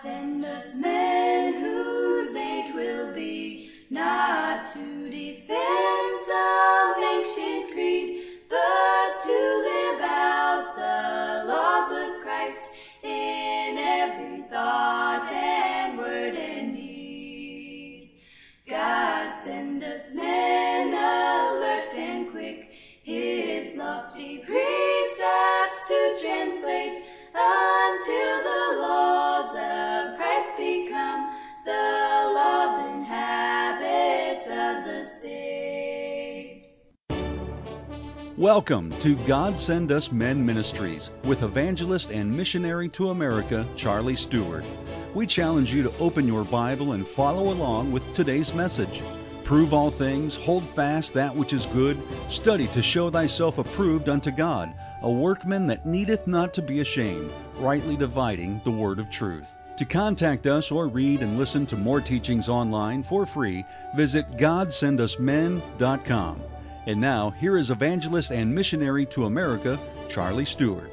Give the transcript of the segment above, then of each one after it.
send us men whose age will be not to defend some ancient creed, but to live out the laws of Christ in every thought and word and deed. God send us men alert and quick, his lofty precepts to translate, until the laws of Christ become the laws and habits of the state. Welcome to God Send Us Men Ministries with evangelist and missionary to America, Charlie Stewart. We challenge you to open your Bible and follow along with today's message. Prove all things, hold fast that which is good, study to show thyself approved unto God, a workman that needeth not to be ashamed, rightly dividing the word of truth. To contact us or read and listen to more teachings online for free, visit GodSendUsMen.com. And now, here is evangelist and missionary to America, Charlie Stewart.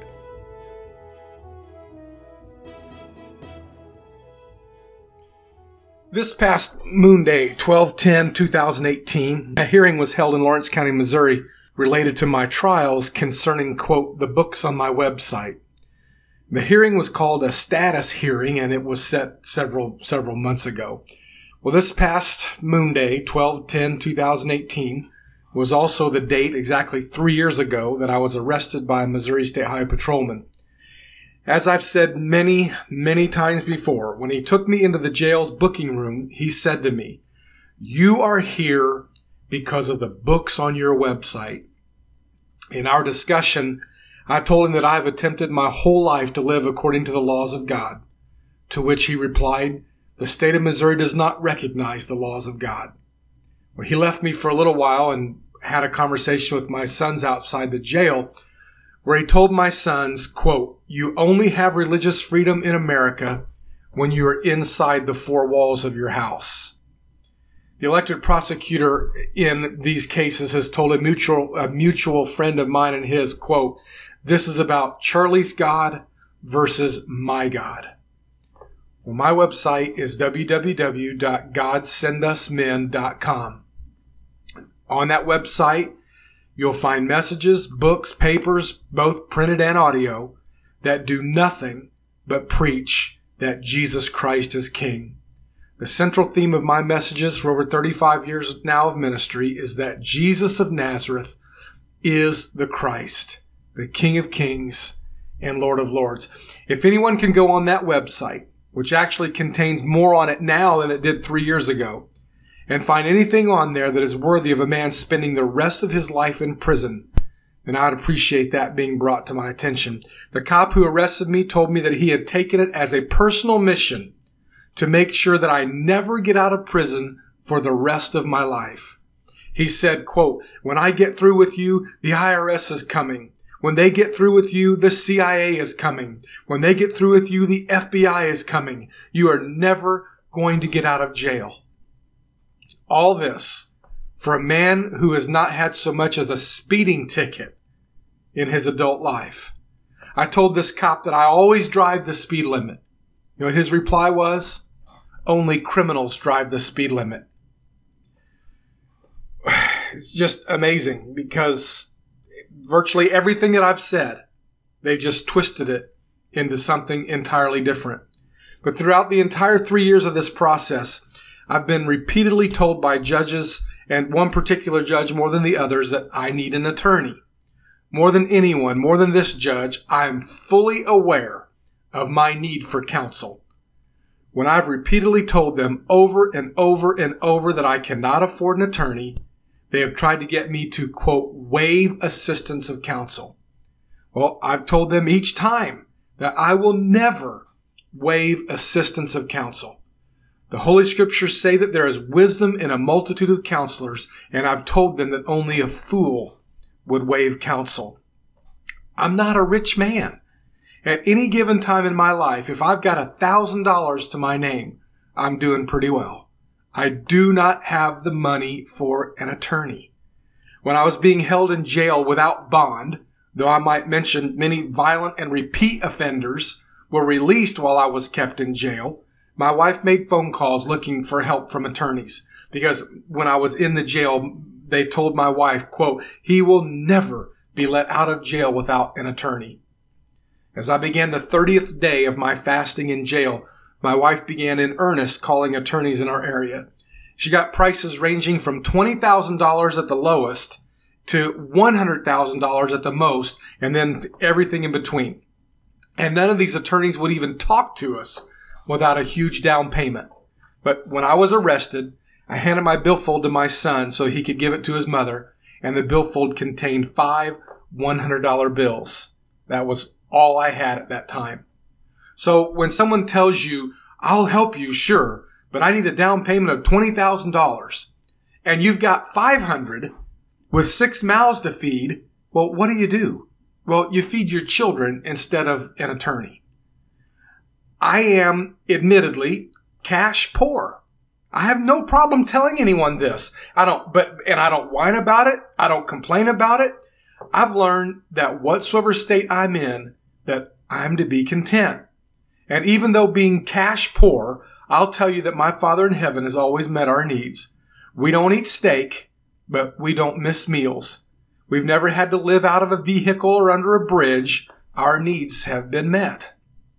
This past Moon Day, 12/10/2018, a hearing was held in Lawrence County, Missouri, related to my trials concerning, quote, the books on my website. The hearing was called a status hearing, and it was set several months ago. Well, this past Moon Day, 12/10/2018, was also the date exactly 3 years ago that I was arrested by a Missouri State Highway Patrolman. As I've said many, many times before, when he took me into the jail's booking room, he said to me, "You are here because of the books on your website." In our discussion, I told him that I have attempted my whole life to live according to the laws of God, to which he replied, "The state of Missouri does not recognize the laws of God." Well, he left me for a little while and had a conversation with my sons outside the jail, where he told my sons, quote, "You only have religious freedom in America when you are inside the four walls of your house." The elected prosecutor in these cases has told a mutual friend of mine and his, quote, "This is about Charlie's God versus my God." Well, my website is www.godsendusmen.com. On that website, you'll find messages, books, papers, both printed and audio, that do nothing but preach that Jesus Christ is King. The central theme of my messages for over 35 years now of ministry is that Jesus of Nazareth is the Christ, the King of Kings and Lord of Lords. If anyone can go on that website, which actually contains more on it now than it did 3 years ago, and find anything on there that is worthy of a man spending the rest of his life in prison, then I'd appreciate that being brought to my attention. The cop who arrested me told me that he had taken it as a personal mission to make sure that I never get out of prison for the rest of my life. He said, quote, "When I get through with you, the IRS is coming. When they get through with you, the CIA is coming. When they get through with you, the FBI is coming. You are never going to get out of jail." All this for a man who has not had so much as a speeding ticket in his adult life. I told this cop that I always drive the speed limit. You know what his reply was? "Only criminals drive the speed limit." It's just amazing because virtually everything that I've said, they've just twisted it into something entirely different. But throughout the entire 3 years of this process, I've been repeatedly told by judges, and one particular judge more than the others, that I need an attorney. More than anyone, more than this judge, I am fully aware of my need for counsel. When I've repeatedly told them over and over and over that I cannot afford an attorney, they have tried to get me to, quote, waive assistance of counsel. Well, I've told them each time that I will never waive assistance of counsel. The Holy Scriptures say that there is wisdom in a multitude of counselors, and I've told them that only a fool would waive counsel. I'm not a rich man. At any given time in my life, if I've got $1,000 to my name, I'm doing pretty well. I do not have the money for an attorney. When I was being held in jail without bond, though I might mention many violent and repeat offenders were released while I was kept in jail, my wife made phone calls looking for help from attorneys, because when I was in the jail, they told my wife, quote, "He will never be let out of jail without an attorney." As I began the 30th day of my fasting in jail, my wife began in earnest calling attorneys in our area. She got prices ranging from $20,000 at the lowest to $100,000 at the most, and then everything in between. And none of these attorneys would even talk to us without a huge down payment. But when I was arrested, I handed my billfold to my son so he could give it to his mother, and the billfold contained 5 $100 bills. That was all I had at that time. So when someone tells you, "I'll help you, sure, but I need a down payment of $20,000, and you've got 500 with 6 mouths to feed, well, what do? Well, you feed your children instead of an attorney. I am, admittedly, cash poor. I have no problem telling anyone this. I don't whine about it. I don't complain about it. I've learned that whatsoever state I'm in, that I'm to be content. And even though being cash poor, I'll tell you that my Father in heaven has always met our needs. We don't eat steak, but we don't miss meals. We've never had to live out of a vehicle or under a bridge. Our needs have been met.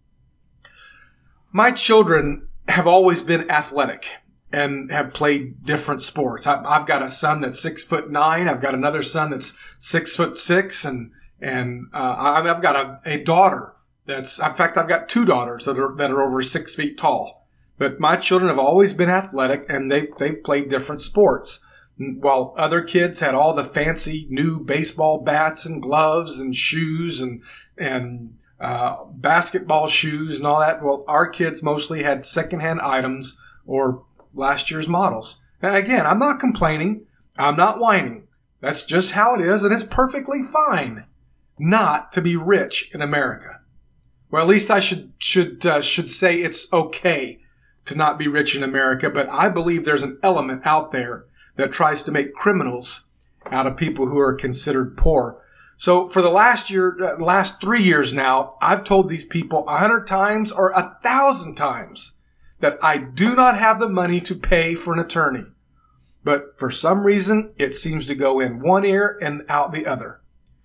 My children have always been athletic and have played different sports. I've got a son that's 6'9". I've got another son that's 6'6", and I've got a daughter that's. In fact, I've got 2 daughters that are over 6 feet tall. But my children have always been athletic, and they played different sports. While other kids had all the fancy new baseball bats and gloves and shoes and basketball shoes and all that, well, our kids mostly had secondhand items or last year's models. And again, I'm not complaining. I'm not whining. That's just how it is, and it's perfectly fine not to be rich in America. Well, at least I should say it's okay to not be rich in America, but I believe there's an element out there that tries to make criminals out of people who are considered poor. So for the last 3 years now, I've told these people 100 times or 1,000 times that I do not have the money to pay for an attorney. But for some reason, it seems to go in one ear and out the other.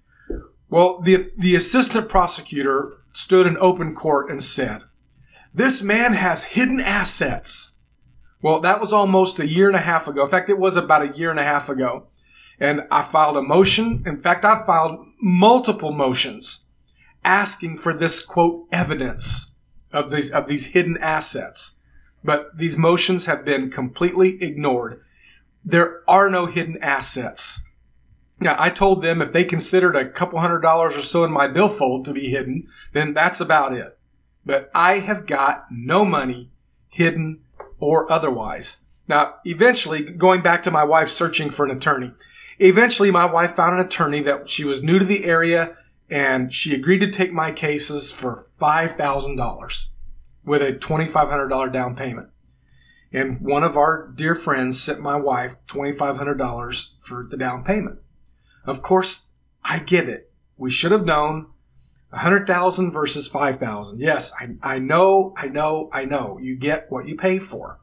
Well, the assistant prosecutor stood in open court and said, "This man has hidden assets." Well, that was almost 1.5 years ago. In fact, it was about 1.5 years ago. And I filed a motion. In fact, I filed multiple motions asking for this, quote, evidence of these hidden assets. But these motions have been completely ignored. There are no hidden assets. Now, I told them if they considered a couple $100 or so in my billfold to be hidden, then that's about it. But I have got no money hidden or otherwise. Now, eventually, going back to my wife searching for an attorney, eventually my wife found an attorney that she was new to the area, and she agreed to take my cases for $5,000 with a $2,500 down payment. And one of our dear friends sent my wife $2,500 for the down payment. Of course, I get it. We should have known 100,000 versus 5,000. Yes, I know. You get what you pay for.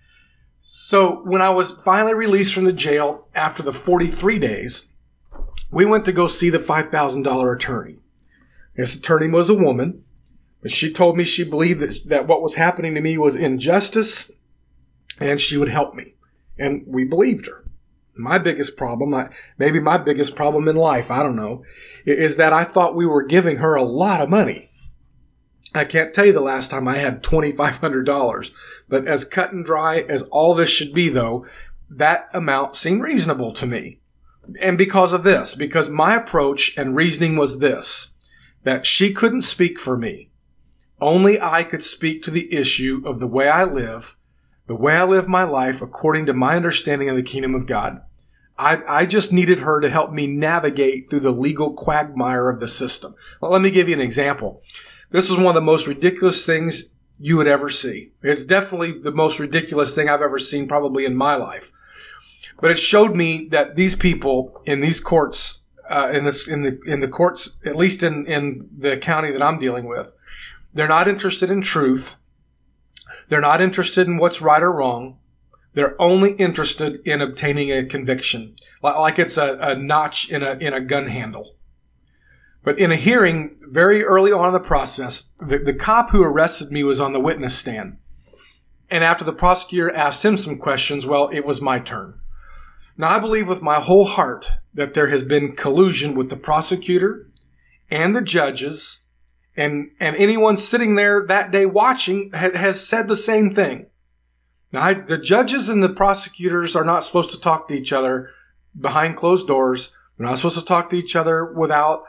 So when I was finally released from the jail after the 43 days, we went to go see the $5,000 attorney. This attorney was a woman, but she told me she believed that what was happening to me was injustice and she would help me. And we believed her. My biggest problem, maybe my biggest problem in life, I don't know, is that I thought we were giving her a lot of money. I can't tell you the last time I had $2,500, but as cut and dry as all this should be, though, that amount seemed reasonable to me. And because my approach and reasoning was this, that she couldn't speak for me. Only I could speak to the issue of the way I live my life according to my understanding of the kingdom of God. I just needed her to help me navigate through the legal quagmire of the system. Well, let me give you an example. This is one of the most ridiculous things you would ever see. It's definitely the most ridiculous thing I've ever seen probably in my life. But it showed me that these people in these courts, in the courts, at least in the county that I'm dealing with, They're not interested in truth. They're not interested in what's right or wrong. They're only interested in obtaining a conviction, like it's a notch in a gun handle. But in a hearing very early on in the process, the cop who arrested me was on the witness stand. And after the prosecutor asked him some questions, well, it was my turn. Now, I believe with my whole heart that there has been collusion with the prosecutor and the judges, and anyone sitting there that day watching has said the same thing. Now, the judges and the prosecutors are not supposed to talk to each other behind closed doors. They're not supposed to talk to each other without,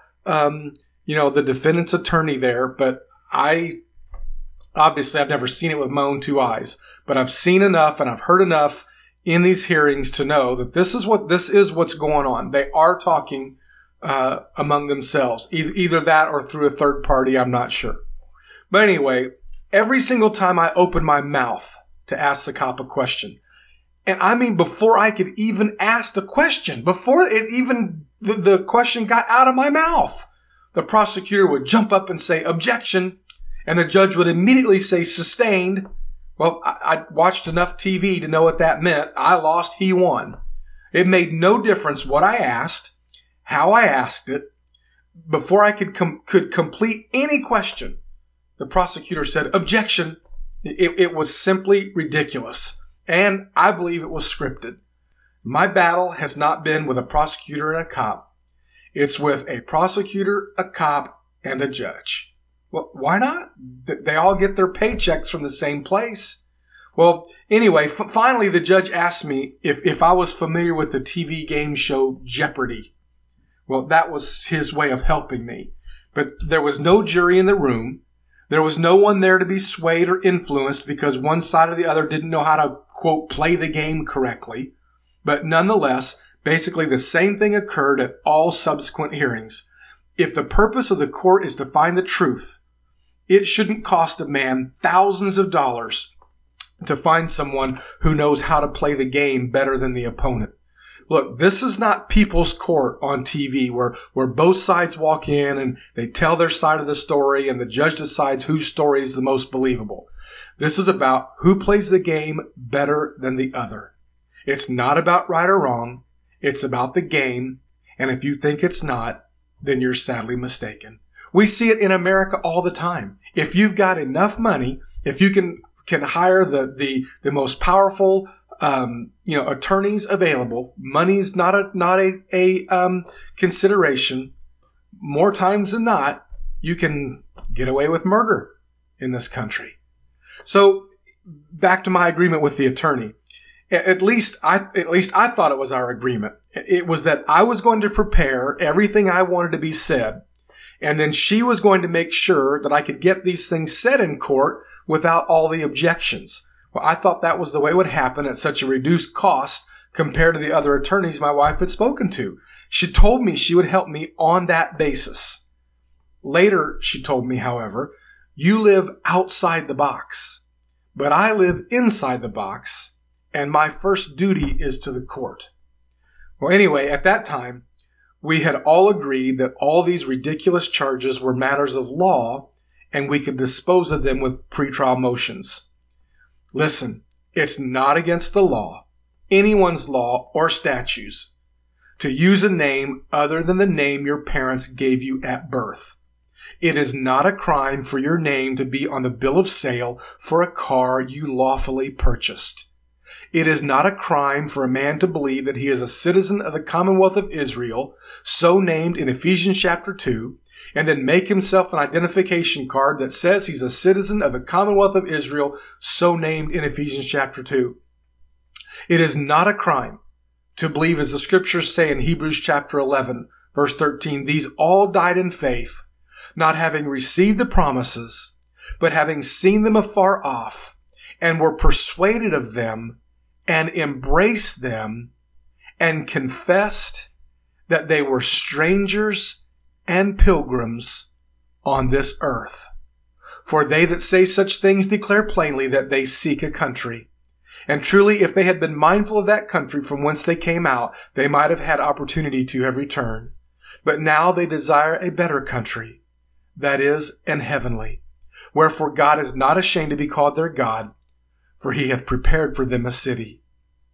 the defendant's attorney there. But I've never seen it with my own two eyes, but I've seen enough and I've heard enough in these hearings to know that this is what's going on. They are talking among themselves, either that or through a third party. I'm not sure. But anyway, every single time I open my mouth to ask the cop a question, and I mean before I could even ask the question, before it even the question got out of my mouth, the prosecutor would jump up and say objection, and the judge would immediately say sustained. Well, I watched enough TV to know what that meant. I lost, he won. It made no difference what I asked, how I asked it. Before I could complete any question, the prosecutor said objection. It was simply ridiculous. And I believe it was scripted. My battle has not been with a prosecutor and a cop. It's with a prosecutor, a cop, and a judge. Well, why not? They all get their paychecks from the same place. Well, anyway, finally the judge asked me if I was familiar with the TV game show Jeopardy. Well, that was his way of helping me. But there was no jury in the room. There was no one there to be swayed or influenced because one side or the other didn't know how to, quote, play the game correctly. But nonetheless, basically the same thing occurred at all subsequent hearings. If the purpose of the court is to find the truth, it shouldn't cost a man thousands of dollars to find someone who knows how to play the game better than the opponent. Look, this is not people's court on TV where both sides walk in and they tell their side of the story and the judge decides whose story is the most believable. This is about who plays the game better than the other. It's not about right or wrong. It's about the game. And if you think it's not, then you're sadly mistaken. We see it in America all the time. If you've got enough money, if you can hire the most powerful attorneys available, money's not a consideration. More times than not, you can get away with murder in this country. So back to my agreement with the attorney. At least I thought it was our agreement. It was that I was going to prepare everything I wanted to be said, and then she was going to make sure that I could get these things said in court without all the objections. Well, I thought that was the way it would happen at such a reduced cost compared to the other attorneys my wife had spoken to. She told me she would help me on that basis. Later, she told me, however, you live outside the box, but I live inside the box, and my first duty is to the court. Well, anyway, at that time, we had all agreed that all these ridiculous charges were matters of law, and we could dispose of them with pretrial motions. Listen, it's not against the law, anyone's law or statutes, to use a name other than the name your parents gave you at birth. It is not a crime for your name to be on the bill of sale for a car you lawfully purchased. It is not a crime for a man to believe that he is a citizen of the Commonwealth of Israel, so named in Ephesians chapter 2, and then make himself an identification card that says he's a citizen of the Commonwealth of Israel, so named in Ephesians chapter 2. It is not a crime to believe, as the scriptures say in Hebrews chapter 11, verse 13, these all died in faith, not having received the promises, but having seen them afar off, and were persuaded of them, and embraced them, and confessed that they were strangers and pilgrims on this earth. For they that say such things declare plainly that they seek a country. And truly, if they had been mindful of that country from whence they came out, they might have had opportunity to have returned. But now they desire a better country, that is, an heavenly. Wherefore God is not ashamed to be called their God, for he hath prepared for them a city.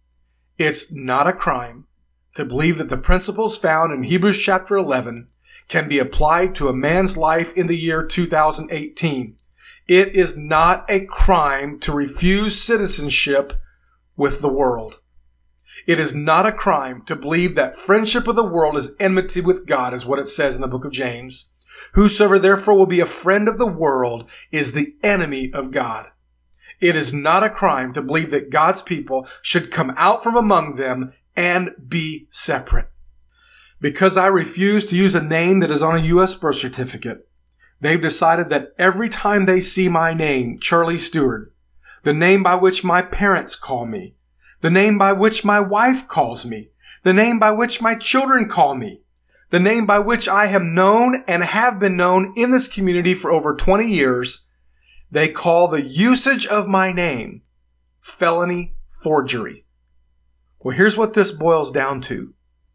It's not a crime to believe that the principles found in Hebrews chapter 11 can be applied to a man's life in the year 2018. It is not a crime to refuse citizenship with the world. It is not a crime to believe that friendship with the world is enmity with God, is what it says in the book of James. Whosoever therefore will be a friend of the world is the enemy of God. It is not a crime to believe that God's people should come out from among them and be separate. Because I refuse to use a name that is on a U.S. birth certificate, they've decided that every time they see my name, Charlie Stewart, the name by which my parents call me, the name by which my wife calls me, the name by which my children call me, the name by which I have known and have been known in this community for over 20 years, they call the usage of my name felony forgery. Well, here's what this boils down to.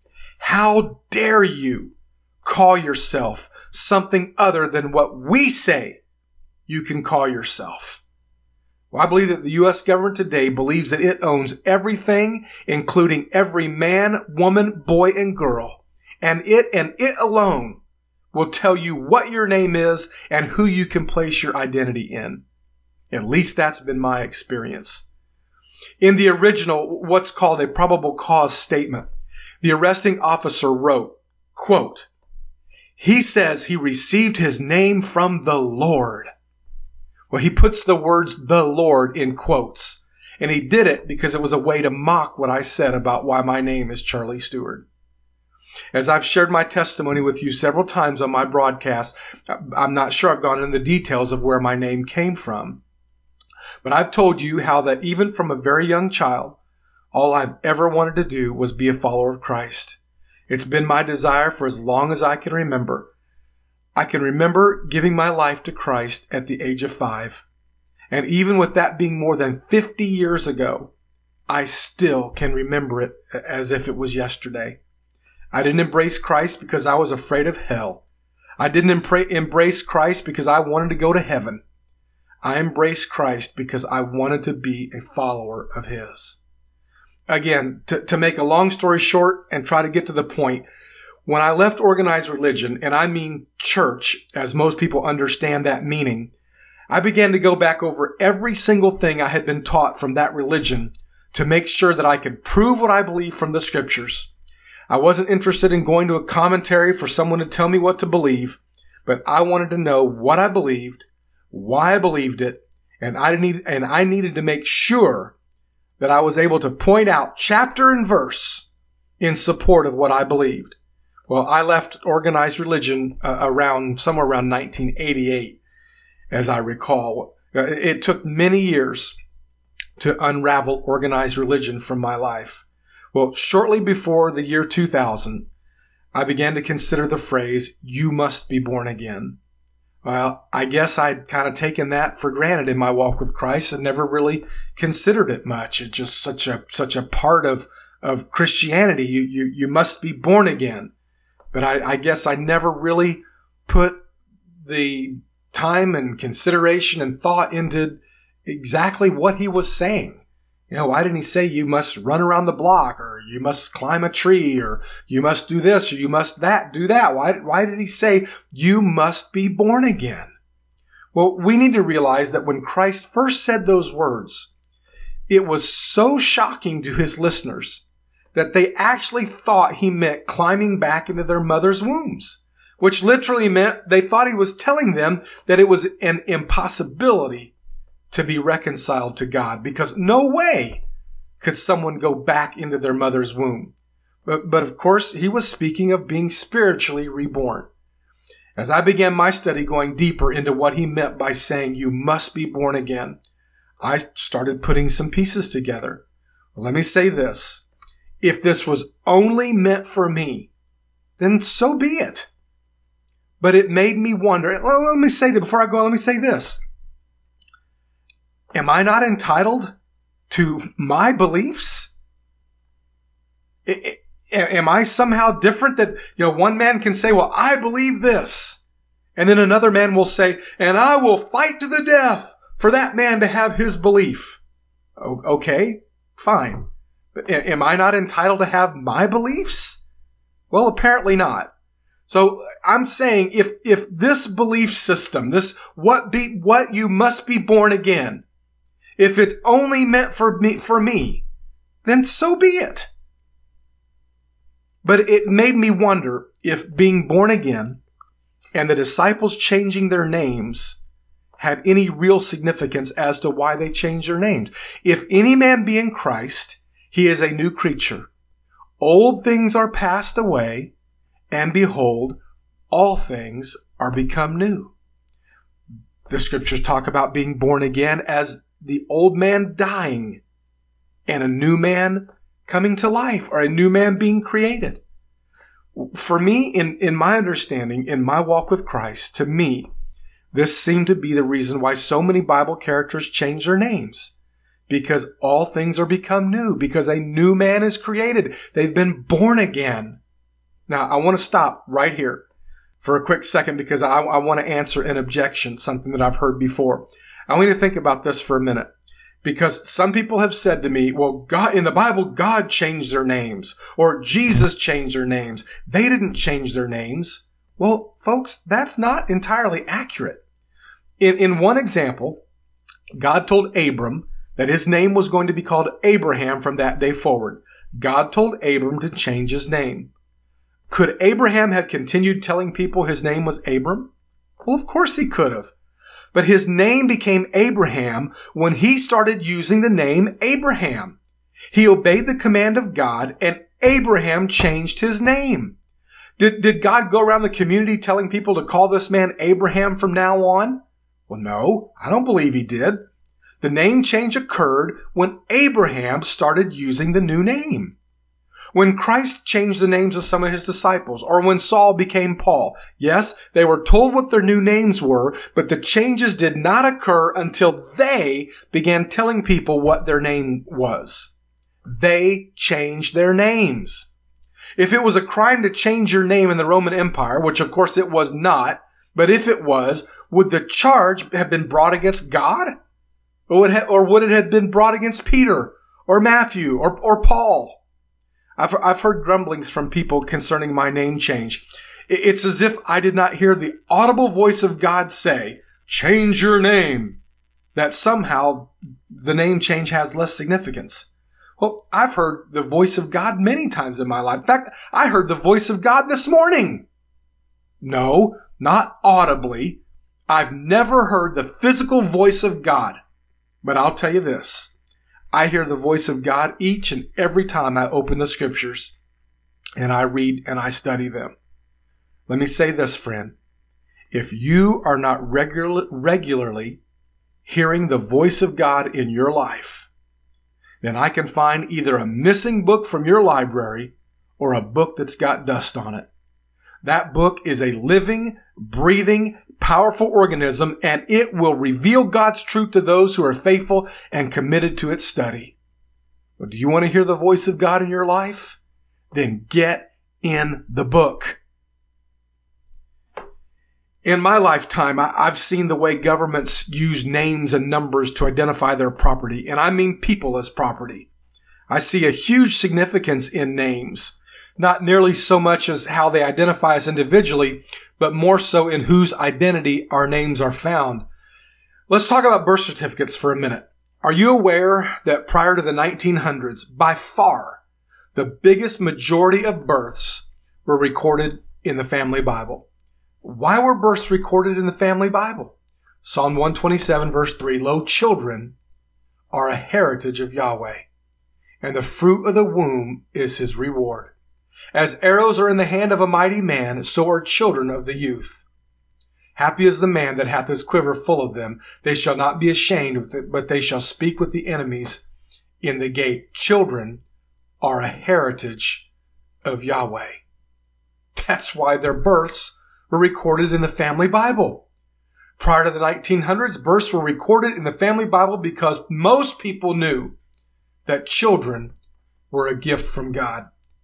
How dare you call yourself something other than what we say you can call yourself? Well, I believe that the U.S. government today believes that it owns everything, including every man, woman, boy, and girl. And it alone will tell you what your name is and who you can place your identity in. At least that's been my experience. In the original, what's called a probable cause statement, the arresting officer wrote, quote, "He says he received his name from the Lord." Well, he puts the words "the Lord" in quotes, and he did it because it was a way to mock what I said about why my name is Charlie Stewart. As I've shared my testimony with you several times on my broadcast, I'm not sure I've gone into the details of where my name came from. But I've told you how that even from a very young child, all I've ever wanted to do was be a follower of Christ. It's been my desire for as long as I can remember. I can remember giving my life to Christ at the age of 5. And even with that being more than 50 years ago, I still can remember it as if it was yesterday. I didn't embrace Christ because I was afraid of hell. I didn't embrace Christ because I wanted to go to heaven. I embraced Christ because I wanted to be a follower of His. Again, to make a long story short and try to get to the point, when I left organized religion, and I mean church, as most people understand that meaning, I began to go back over every single thing I had been taught from that religion to make sure that I could prove what I believe from the scriptures. I wasn't interested in going to a commentary for someone to tell me what to believe, but I wanted to know what I believed, why I believed it, and I needed to make sure that I was able to point out chapter and verse in support of what I believed. Well, I left organized religion somewhere around 1988, as I recall. It took many years to unravel organized religion from my life. Well, shortly before the year 2000, I began to consider the phrase, "you must be born again." Well, I guess I'd kind of taken that for granted in my walk with Christ and never really considered it much. It's just such a part of Christianity. You must be born again. But I guess I never really put the time and consideration and thought into exactly what he was saying. You know, why didn't he say you must run around the block, or you must climb a tree, or you must do this, or you must do that? Why did he say you must be born again? Well, we need to realize that when Christ first said those words, it was so shocking to his listeners that they actually thought he meant climbing back into their mother's wombs, which literally meant they thought he was telling them that it was an impossibility to be reconciled to God, because no way could someone go back into their mother's womb. But of course, he was speaking of being spiritually reborn. As I began my study going deeper into what he meant by saying you must be born again, I started putting some pieces together. Let me say this. If this was only meant for me, then so be it. But it made me wonder. Let me say that before I go on, let me say this. Am I not entitled to my beliefs? Am I somehow different that, one man can say, well, I believe this, And then another man will say, and I will fight to the death for that man to have his belief. Okay, fine. Am I not entitled to have my beliefs? Well, apparently not. So I'm saying if this belief system, this what you must be born again, if it's only meant for me, then so be it. But it made me wonder if being born again and the disciples changing their names had any real significance as to why they changed their names. If any man be in Christ, he is a new creature. Old things are passed away, and behold, all things are become new. The scriptures talk about being born again as the old man dying and a new man coming to life, or a new man being created. For me, in my understanding, in my walk with Christ, to me, this seemed to be the reason why so many Bible characters change their names. Because all things are become new. Because a new man is created. They've been born again. Now, I want to stop right here for a quick second because I want to answer an objection, something that I've heard before. I want you to think about this for a minute. Because some people have said to me, well, God, in the Bible, God changed their names, or Jesus changed their names. They didn't change their names. Well, folks, that's not entirely accurate. In one example, God told Abram that his name was going to be called Abraham from that day forward. God told Abram to change his name. Could Abraham have continued telling people his name was Abram? Well, of course he could have. But his name became Abraham when he started using the name Abraham. He obeyed the command of God, and Abraham changed his name. Did God go around the community telling people to call this man Abraham from now on? Well, no, I don't believe he did. The name change occurred when Abraham started using the new name. When Christ changed the names of some of his disciples, or when Saul became Paul, yes, they were told what their new names were, but the changes did not occur until they began telling people what their name was. They changed their names. If it was a crime to change your name in the Roman Empire, which of course it was not, but if it was, would the charge have been brought against God? Or would it have been brought against Peter, or Matthew, or Paul? I've heard grumblings from people concerning my name change. It's as if I did not hear the audible voice of God say, change your name, that somehow the name change has less significance. Well, I've heard the voice of God many times in my life. In fact, I heard the voice of God this morning. No, not audibly. I've never heard the physical voice of God. But I'll tell you this. I hear the voice of God each and every time I open the scriptures and I read and I study them. Let me say this, friend. If you are not regularly hearing the voice of God in your life, then I can find either a missing book from your library or a book that's got dust on it. That book is a living, breathing, powerful organism, and it will reveal God's truth to those who are faithful and committed to its study. Well, do you want to hear the voice of God in your life? Then get in the book. In my lifetime, I've seen the way governments use names and numbers to identify their property, and I mean people as property. I see a huge significance in names. Not nearly so much as how they identify us individually, but more so in whose identity our names are found. Let's talk about birth certificates for a minute. Are you aware that prior to the 1900s, by far, the biggest majority of births were recorded in the family Bible? Why were births recorded in the family Bible? Psalm 127 verse 3, Lo, children are a heritage of Yahweh, and the fruit of the womb is his reward. As arrows are in the hand of a mighty man, so are children of the youth. Happy is the man that hath his quiver full of them. They shall not be ashamed, but they shall speak with the enemies in the gate. Children are a heritage of Yahweh. That's why their births were recorded in the family Bible. Prior to the 1900s, births were recorded in the family Bible because most people knew that children were a gift from God.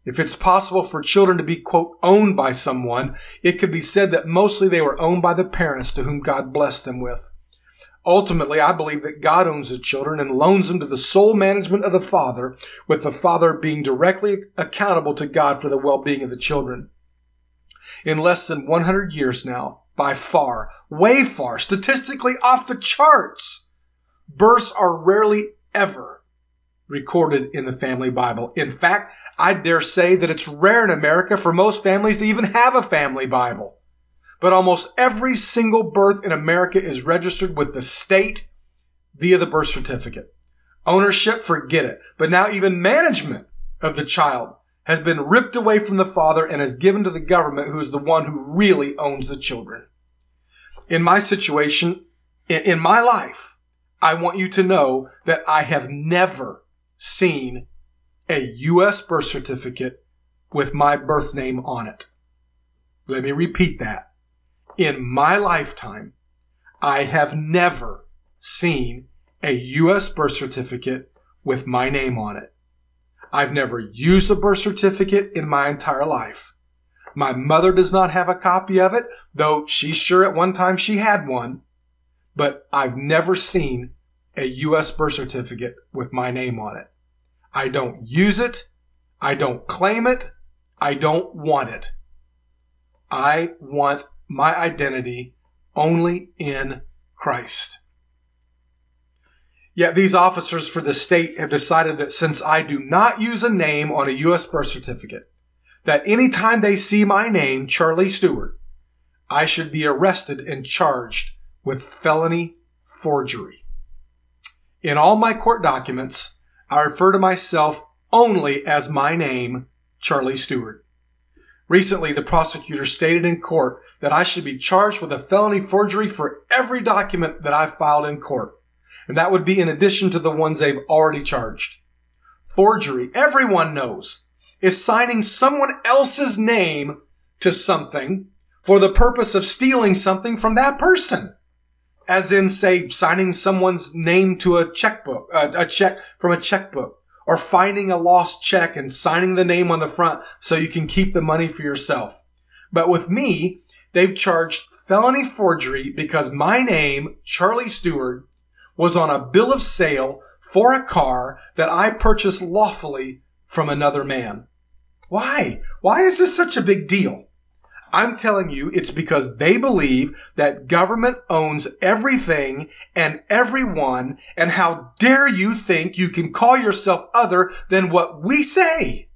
If it's possible for children to be, quote, owned by someone, it could be said that mostly they were owned by the parents to whom God blessed them with. Ultimately, I believe that God owns the children and loans them to the sole management of the father, with the father being directly accountable to God for the well-being of the children. In less than 100 years now, by far, way far, statistically off the charts, births are rarely ever recorded in the family Bible. In fact, I dare say that it's rare in America for most families to even have a family Bible. But almost every single birth in America is registered with the state via the birth certificate. Ownership, forget it. But now even management of the child has been ripped away from the father and is given to the government, who is the one who really owns the children. In my situation, in my life, I want you to know that I have never seen a U.S. birth certificate with my birth name on it. Let me repeat that. In my lifetime, I have never seen a U.S. birth certificate with my name on it. I've never used a birth certificate in my entire life. My mother does not have a copy of it, though she's sure at one time she had one. But I've never seen a U.S. birth certificate with my name on it. I don't use it. I don't claim it. I don't want it. I want my identity only in Christ. Yet these officers for the state have decided that since I do not use a name on a U.S. birth certificate, that anytime they see my name, Charlie Stewart, I should be arrested and charged with felony forgery. In all my court documents, I refer to myself only as my name, Charlie Stewart. Recently, the prosecutor stated in court that I should be charged with a felony forgery for every document that I've filed in court. And that would be in addition to the ones they've already charged. Forgery, everyone knows, is signing someone else's name to something for the purpose of stealing something from that person. As in, say, signing someone's name to a checkbook, a check from a checkbook. Or finding a lost check and signing the name on the front so you can keep the money for yourself. But with me, they've charged felony forgery because my name, Charlie Stewart, was on a bill of sale for a car that I purchased lawfully from another man. Why? Why is this such a big deal? I'm telling you, it's because they believe that government owns everything and everyone, and how dare you think you can call yourself other than what we say?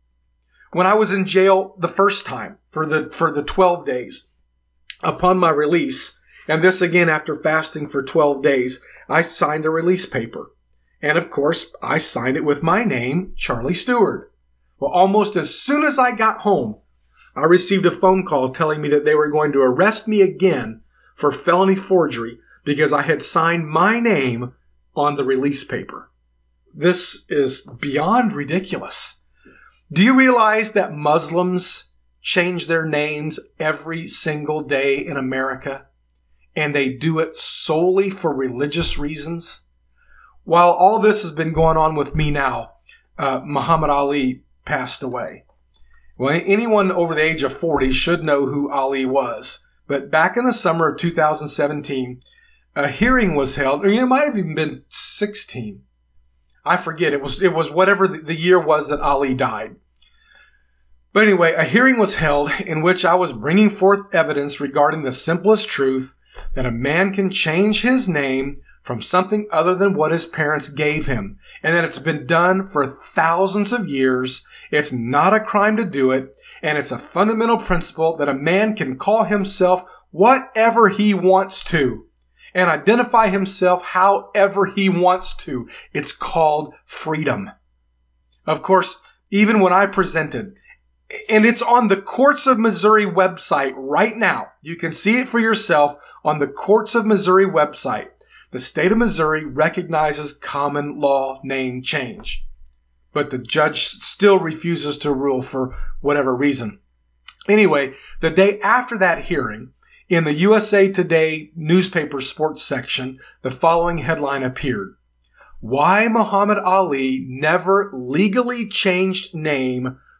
When I was in jail the first time for the 12 days, upon my release, and this again after fasting for 12 days, I signed a release paper. And of course, I signed it with my name, Charlie Stewart. Well, almost as soon as I got home, I received a phone call telling me that they were going to arrest me again for felony forgery because I had signed my name on the release paper. This is beyond ridiculous. Do you realize that Muslims change their names every single day in America? And they do it solely for religious reasons? While all this has been going on with me now, Muhammad Ali passed away. Well, anyone over the age of 40 should know who Ali was. But back in the summer of 2017, a hearing was held, or it might have even been 16. I forget. It was whatever the year was that Ali died. But anyway, a hearing was held in which I was bringing forth evidence regarding the simplest truth that a man can change his name from something other than what his parents gave him, and that it's been done for thousands of years. It's not a crime to do it, and it's a fundamental principle that a man can call himself whatever he wants to and identify himself however he wants to. It's called freedom. Of course, even when I presented, and it's on the Courts of Missouri website right now. You can see it for yourself on the Courts of Missouri website. The state of Missouri recognizes common law name change. But the judge still refuses to rule for whatever reason. Anyway, the day after that hearing, in the USA Today newspaper sports section, the following headline appeared: Why Muhammad Ali never legally changed name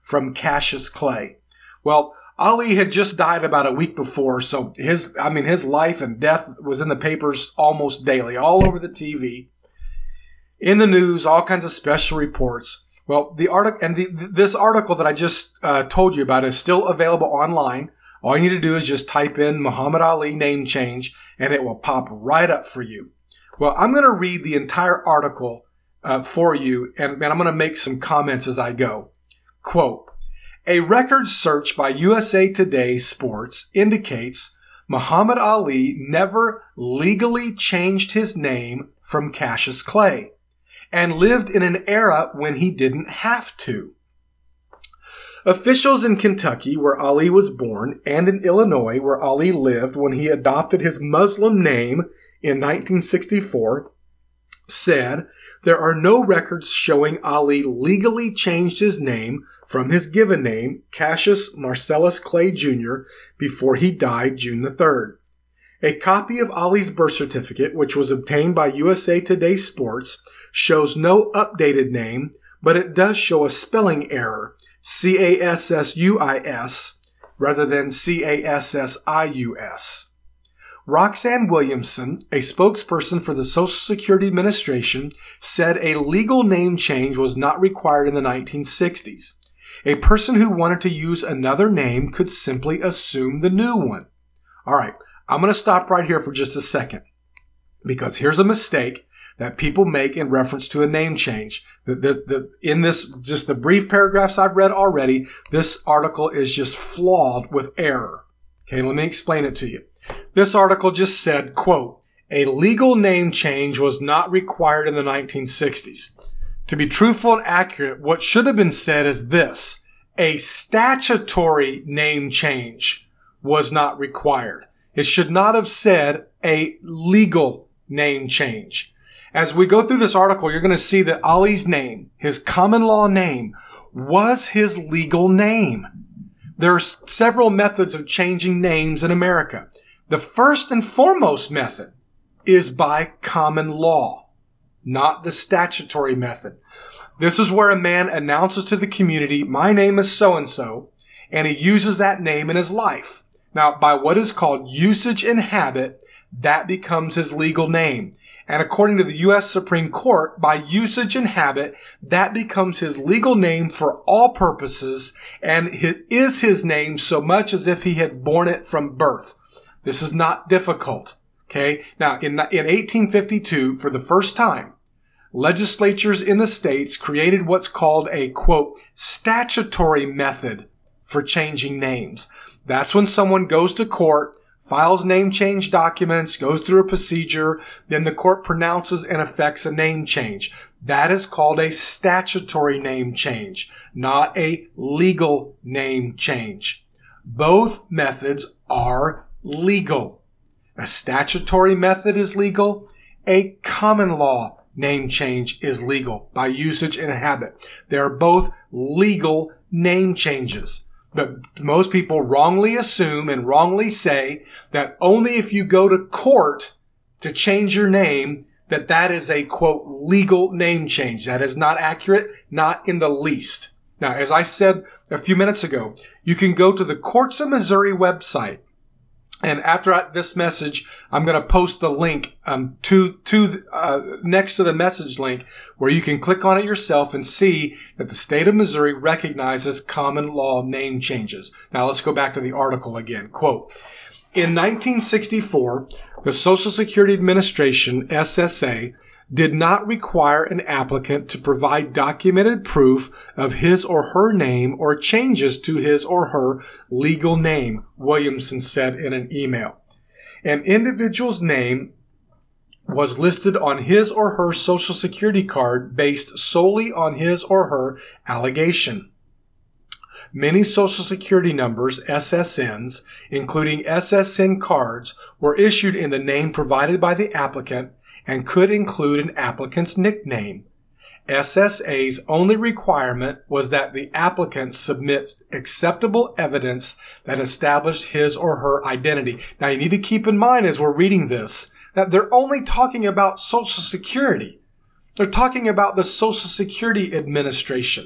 from Cassius Clay. Well, Ali had just died about a week before, so his life and death was in the papers almost daily, all over the TV, in the news, all kinds of special reports. Well, the article and this article that I just told you about is still available online. All you need to do is just type in Muhammad Ali name change, and it will pop right up for you. Well, I'm going to read the entire article for you, and I'm going to make some comments as I go. Quote, a record search by USA Today Sports indicates Muhammad Ali never legally changed his name from Cassius Clay and lived in an era when he didn't have to. Officials in Kentucky, where Ali was born, and in Illinois, where Ali lived when he adopted his Muslim name in 1964, said there are no records showing Ali legally changed his name from his given name, Cassius Marcellus Clay Jr., before he died June the 3rd. A copy of Ali's birth certificate, which was obtained by USA Today Sports, shows no updated name, but it does show a spelling error, Cassus, rather than Cassius. Roxanne Williamson, a spokesperson for the Social Security Administration, said a legal name change was not required in the 1960s. A person who wanted to use another name could simply assume the new one. All right, I'm going to stop right here for just a second, because here's a mistake that people make in reference to a name change. In this, just the brief paragraphs I've read already, this article is just flawed with error. Okay, let me explain it to you. This article just said, quote, a legal name change was not required in the 1960s. To be truthful and accurate, what should have been said is this: a statutory name change was not required. It should not have said a legal name change. As we go through this article, you're going to see that Ali's name, his common law name, was his legal name. There are several methods of changing names in America. The first and foremost method is by common law, not the statutory method. This is where a man announces to the community, my name is so-and-so, and he uses that name in his life. Now, by what is called usage and habit, that becomes his legal name. And according to the U.S. Supreme Court, by usage and habit, that becomes his legal name for all purposes, and it is his name so much as if he had borne it from birth. This is not difficult. Okay. Now, in 1852, for the first time, legislatures in the states created what's called a, quote, statutory method for changing names. That's when someone goes to court, files name change documents, goes through a procedure, then the court pronounces and effects a name change. That is called a statutory name change, not a legal name change. Both methods are legal. A statutory method is legal. A common law name change is legal by usage and habit. They are both legal name changes. But most people wrongly assume and wrongly say that only if you go to court to change your name, that is a, quote, legal name change. That is not accurate, not in the least. Now, as I said a few minutes ago, you can go to the Courts of Missouri website. And after this message, I'm going to post the link next to the message link where you can click on it yourself and see that the state of Missouri recognizes common law name changes. Now let's go back to the article again. Quote, in 1964, the Social Security Administration, SSA, did not require an applicant to provide documented proof of his or her name or changes to his or her legal name, Williamson said in an email. An individual's name was listed on his or her Social Security card based solely on his or her allegation. Many Social Security numbers, SSNs, including SSN cards, were issued in the name provided by the applicant and could include an applicant's nickname. SSA's only requirement was that the applicant submit acceptable evidence that established his or her identity. Now, you need to keep in mind as we're reading this that they're only talking about Social Security. They're talking about the Social Security Administration.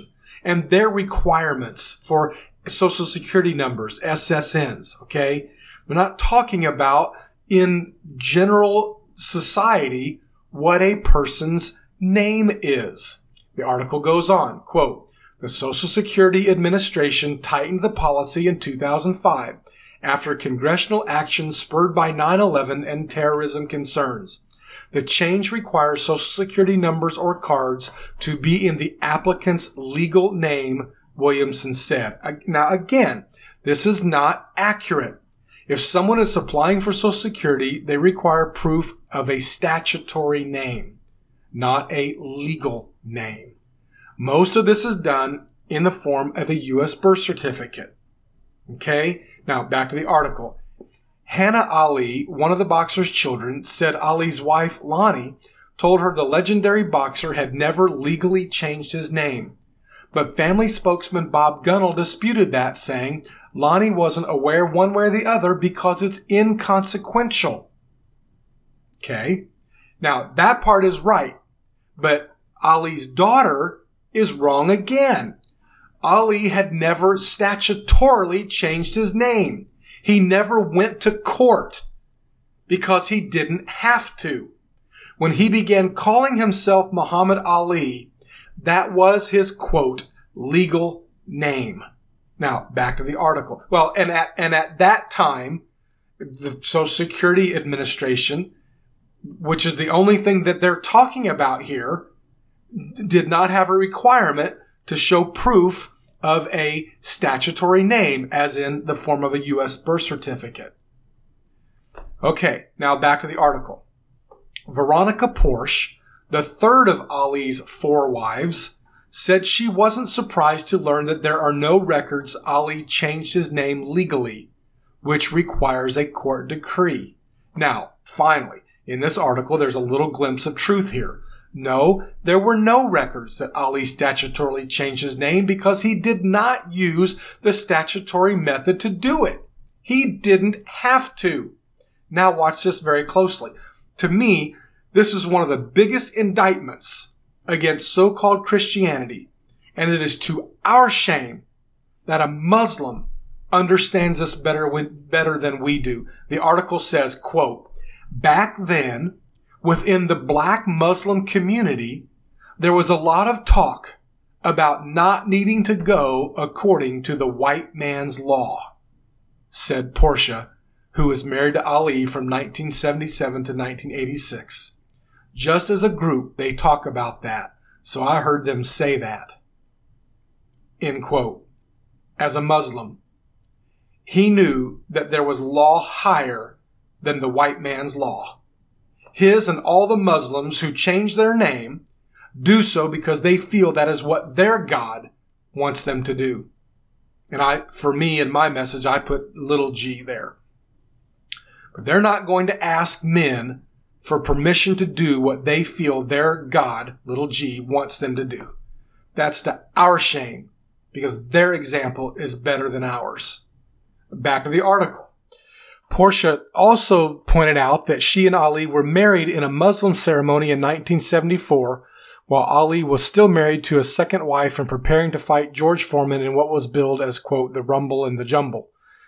and their requirements for Social Security numbers, SSNs, okay? We're not talking about in general society what a person's name is. The article goes on, quote, the Social Security Administration tightened the policy in 2005 after congressional action spurred by 9/11 and terrorism concerns. The change requires Social Security numbers or cards to be in the applicant's legal name, Williamson said. Now, again, this is not accurate. If someone is applying for Social Security, they require proof of a statutory name, not a legal name. Most of this is done in the form of a U.S. birth certificate. Okay? Now, back to the article. Hannah Ali, one of the boxer's children, said Ali's wife, Lonnie, told her the legendary boxer had never legally changed his name. But family spokesman Bob Gunnell disputed that, saying Lonnie wasn't aware one way or the other because it's inconsequential. Okay? Now, that part is right. But Ali's daughter is wrong again. Ali had never statutorily changed his name. He never went to court because he didn't have to. When he began calling himself Muhammad Ali, that was his, quote, legal name. Now, back to the article. Well, and at that time, the Social Security Administration, which is the only thing that they're talking about here, did not have a requirement to show proof of a statutory name, as in the form of a U.S. birth certificate. Okay, now back to the article. Veronica Porsche, the third of Ali's 4 wives, said she wasn't surprised to learn that there are no records Ali changed his name legally, which requires a court decree. Now, finally, in this article, there's a little glimpse of truth here. No, there were no records that Ali statutorily changed his name because he did not use the statutory method to do it. He didn't have to. Now watch this very closely. To me, this is one of the biggest indictments against so-called Christianity, and it is to our shame that a Muslim understands this better than we do. The article says, quote, back then, within the black Muslim community, there was a lot of talk about not needing to go according to the white man's law, said Portia, who was married to Ali from 1977 to 1986. Just as a group, they talk about that, so I heard them say that. End quote. As a Muslim, he knew that there was law higher than the white man's law. His and all the Muslims who change their name do so because they feel that is what their God wants them to do. And for me, in my message, I put little g there. But they're not going to ask men for permission to do what they feel their God, little g, wants them to do. That's to our shame, because their example is better than ours. Back to the article. Portia also pointed out that she and Ali were married in a Muslim ceremony in 1974, while Ali was still married to a second wife and preparing to fight George Foreman in what was billed as, quote, the Rumble in the Jumble.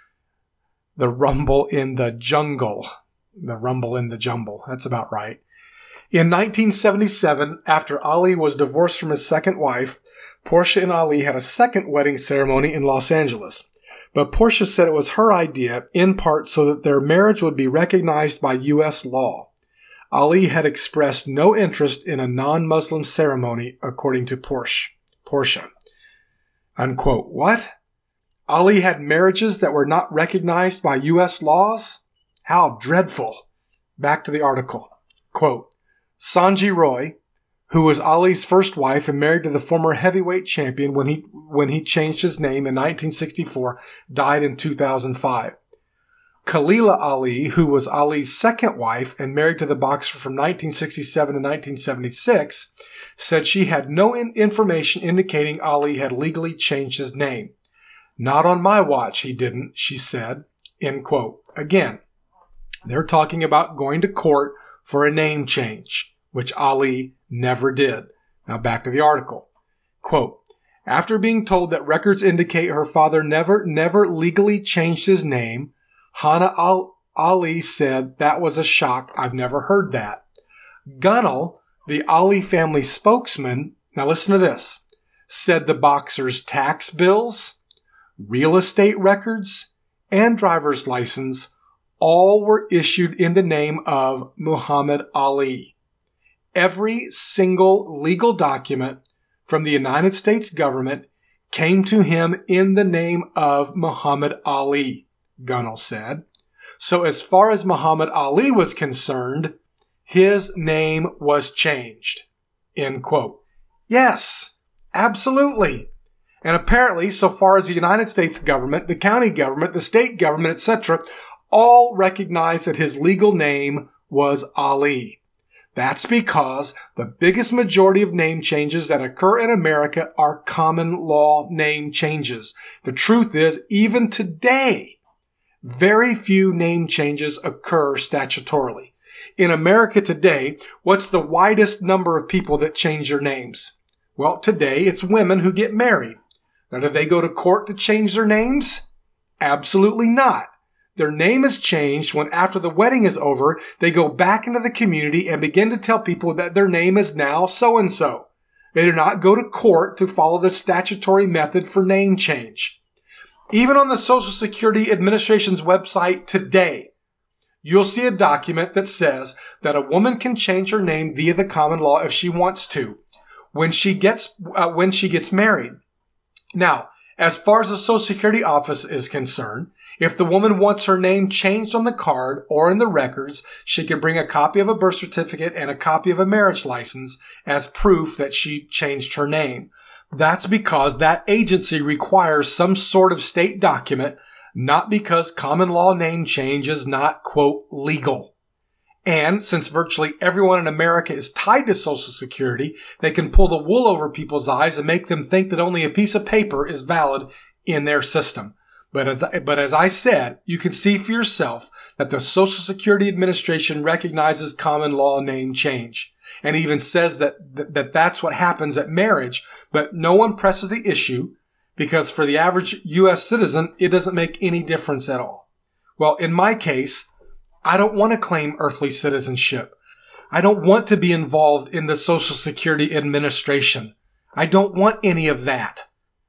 The Rumble in the Jungle. The Rumble in the Jumble. That's about right. In 1977, after Ali was divorced from his second wife, Portia and Ali had a second wedding ceremony in Los Angeles. But Portia said it was her idea, in part so that their marriage would be recognized by U.S. law. Ali had expressed no interest in a non-Muslim ceremony, according to Portia. Unquote. What? Ali had marriages that were not recognized by U.S. laws? How dreadful. Back to the article. Quote, Sanji Roy, who was Ali's first wife and married to the former heavyweight champion when he changed his name in 1964, died in 2005. Khalila Ali, who was Ali's second wife and married to the boxer from 1967 to 1976, said she had no information indicating Ali had legally changed his name. Not on my watch, he didn't, she said. End quote. Again, they're talking about going to court for a name change, which Ali never did. Now back to the article. Quote, After being told that records indicate her father never legally changed his name, Hannah Ali said, "That was a shock. I've never heard that." Gunnell, the Ali family spokesman, now listen to this, said the boxer's tax bills, real estate records, and driver's license all were issued in the name of Muhammad Ali. Every single legal document from the United States government came to him in the name of Muhammad Ali, Gunnell said. So as far as Muhammad Ali was concerned, his name was changed. End quote. Yes, absolutely. And apparently, so far as the United States government, the county government, the state government, etc., all recognize that his legal name was Ali. That's because the biggest majority of name changes that occur in America are common law name changes. The truth is, even today, very few name changes occur statutorily. In America today, what's the widest number of people that change their names? Well, today it's women who get married. Now, do they go to court to change their names? Absolutely not. Their name is changed when, after the wedding is over, they go back into the community and begin to tell people that their name is now so-and-so. They do not go to court to follow the statutory method for name change. Even on the Social Security Administration's website today, you'll see a document that says that a woman can change her name via the common law if she wants to when she gets married. Now, as far as the Social Security office is concerned, if the woman wants her name changed on the card or in the records, she can bring a copy of a birth certificate and a copy of a marriage license as proof that she changed her name. That's because that agency requires some sort of state document, not because common law name change is not, quote, legal. And since virtually everyone in America is tied to Social Security, they can pull the wool over people's eyes and make them think that only a piece of paper is valid in their system. But as I said, you can see for yourself that the Social Security Administration recognizes common law name change and even says that that's what happens at marriage, but no one presses the issue because for the average U.S. citizen, it doesn't make any difference at all. Well, in my case, I don't want to claim earthly citizenship. I don't want to be involved in the Social Security Administration. I don't want any of that.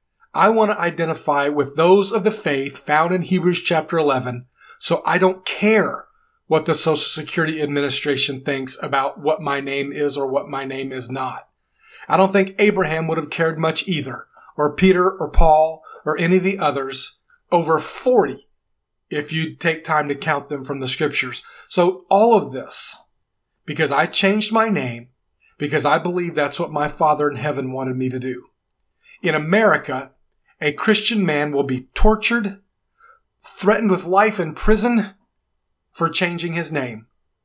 I want to identify with those of the faith found in Hebrews chapter 11, so I don't care what the Social Security Administration thinks about what my name is or what my name is not. I don't think Abraham would have cared much either, or Peter or Paul or any of the others, over 40 if you take time to count them from the scriptures. So all of this, because I changed my name, because I believe that's what my Father in heaven wanted me to do. In America, a Christian man will be tortured, threatened with life in prison for changing his name.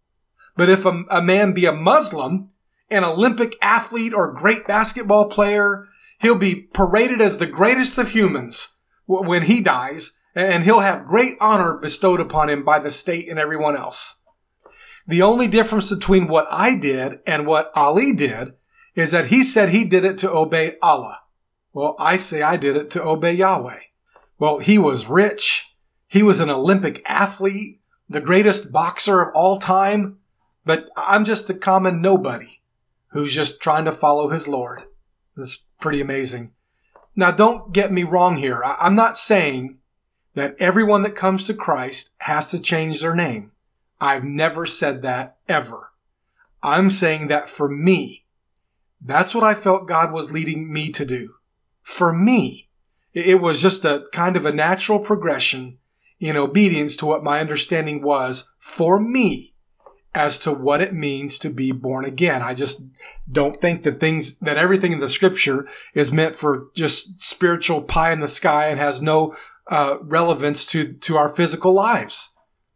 But if a man be a Muslim, an Olympic athlete or great basketball player, he'll be paraded as the greatest of humans when he dies, and he'll have great honor bestowed upon him by the state and everyone else. The only difference between what I did and what Ali did is that he said he did it to obey Allah. Well, I say I did it to obey Yahweh. Well, he was rich. He was an Olympic athlete, the greatest boxer of all time. But I'm just a common nobody who's just trying to follow his Lord. It's pretty amazing. Now, don't get me wrong here. I'm not saying that everyone that comes to Christ has to change their name. I've never said that ever. I'm saying that for me, that's what I felt God was leading me to do. For me, it was just a kind of a natural progression in obedience to what my understanding was for me as to what it means to be born again. I just don't think that everything in the scripture is meant for just spiritual pie in the sky and has no relevance to our physical lives.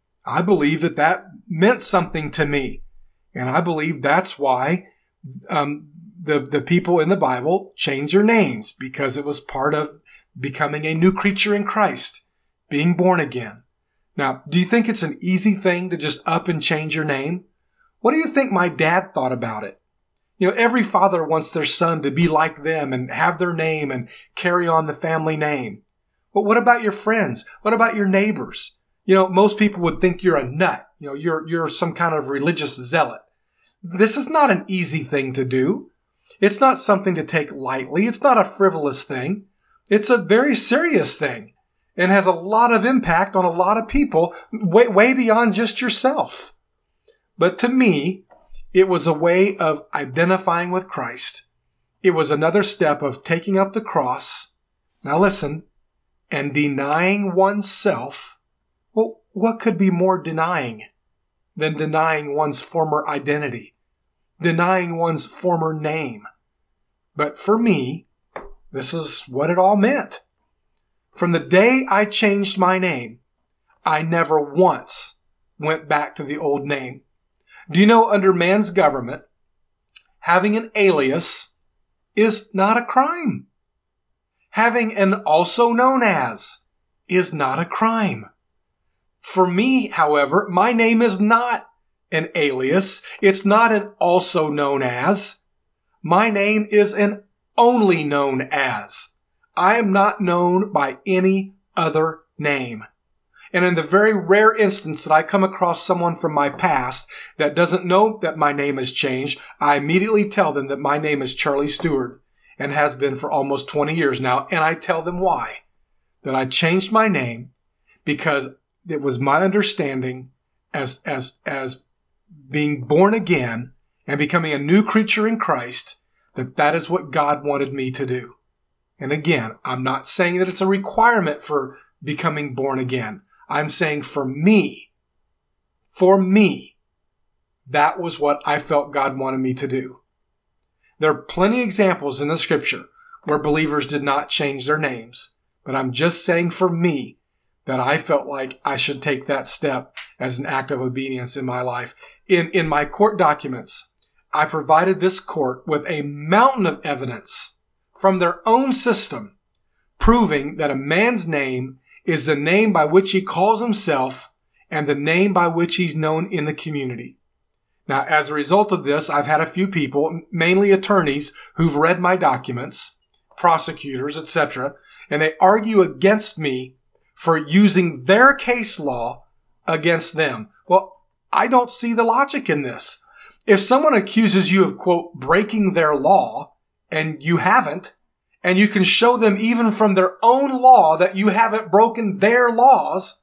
I believe that meant something to me. And I believe that's why the people in the Bible changed their names, because it was part of becoming a new creature in Christ, being born again. Now, do you think it's an easy thing to just up and change your name? What do you think my dad thought about it? Every father wants their son to be like them and have their name and carry on the family name. But what about your friends? What about your neighbors? Most people would think you're a nut. You're some kind of religious zealot. This is not an easy thing to do. It's not something to take lightly. It's not a frivolous thing. It's a very serious thing and has a lot of impact on a lot of people way beyond just yourself. But to me, it was a way of identifying with Christ. It was another step of taking up the cross. Now listen, and denying oneself. Well, what could be more denying than denying one's former identity, denying one's former name? But for me, this is what it all meant. From the day I changed my name, I never once went back to the old name. Do you know, under man's government, having an alias is not a crime. Having an also known as is not a crime. For me, however, my name is not an alias. It's not an also known as. My name is an only known as. I am not known by any other name. And in the very rare instance that I come across someone from my past that doesn't know that my name has changed, I immediately tell them that my name is Charlie Stewart and has been for almost 20 years now. And I tell them why. That I changed my name because it was my understanding as being born again and becoming a new creature in Christ, that is what God wanted me to do. And again, I'm not saying that it's a requirement for becoming born again. I'm saying for me, that was what I felt God wanted me to do. There are plenty of examples in the scripture where believers did not change their names, but I'm just saying for me that I felt like I should take that step as an act of obedience in my life. In my court documents, I provided this court with a mountain of evidence from their own system proving that a man's name is the name by which he calls himself and the name by which he's known in the community. Now, as a result of this, I've had a few people, mainly attorneys, who've read my documents, prosecutors, etc., and they argue against me for using their case law against them. Well, I don't see the logic in this. If someone accuses you of, quote, breaking their law, and you haven't, and you can show them even from their own law that you haven't broken their laws,